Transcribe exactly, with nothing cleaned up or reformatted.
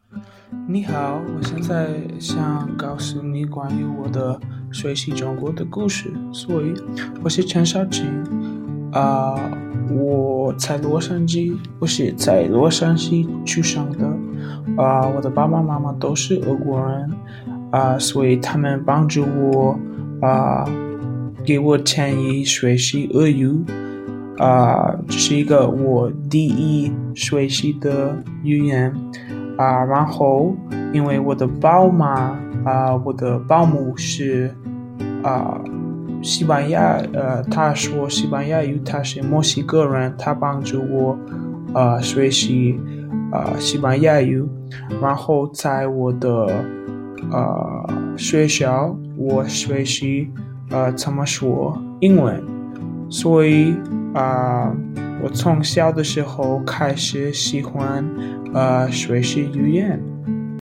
你好，我现在想告诉你关于我的学习中国的故事，所以我是陈少卿，啊、我在洛杉矶，我是在洛杉矶出生的，啊、我的爸爸妈妈都是俄国人，啊、所以他们帮助我，啊、给我建议学习俄语，啊、这是一个我第一学习的语言。啊，然后因为我的宝妈啊，我的保姆是啊西班牙，呃，她说西班牙语，她是墨西哥人，她帮助我呃学习呃西班牙语，然后在我的呃学校，我学习呃怎么说英文，所以啊、呃我从小的时候开始喜欢呃学习语言，